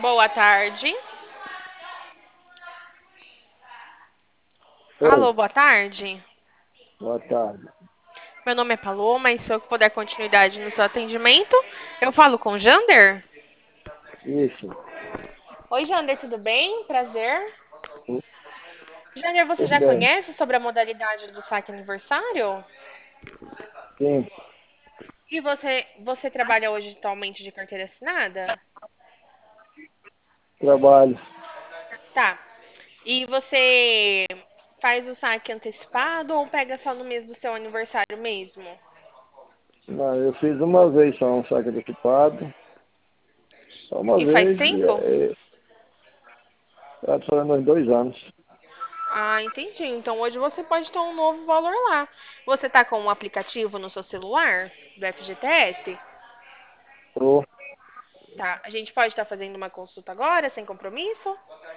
Boa tarde. Oi, Alô, boa tarde. boa tarde. Meu nome é Paloma e se eu puder continuidade no seu atendimento, eu falo com o Jander. Isso, Oi, Jander, tudo bem? Prazer. Jander, você tudo já bem. conhece sobre a modalidade do saque aniversário? Sim, E você trabalha hoje atualmente de carteira assinada? trabalho. Tá. E você faz o saque antecipado ou pega só no mês do seu aniversário mesmo? Não, eu fiz uma vez só um saque antecipado, só uma E faz vez, tempo? está fazendo uns 2 anos. Ah, entendi. Então hoje você pode ter um novo valor lá. Você tá com um aplicativo no seu celular do FGTS? Tô, Tá. A gente pode estar fazendo uma consulta agora, sem compromisso?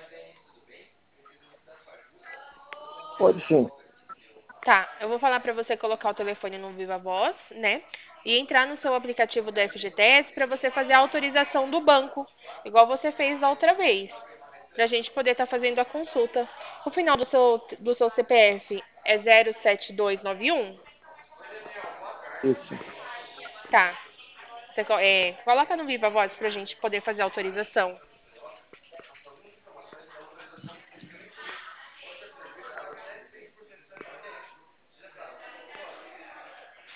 pode sim. Tá. Eu vou falar pra você colocar o telefone no Viva Voz, né? E entrar no seu aplicativo do FGTS pra você fazer a autorização do banco, igual você fez da outra vez, pra gente poder estar fazendo a consulta. O final do seu CPF é 07291? Isso. Tá. Você coloca no Viva Voz pra gente poder fazer a autorização.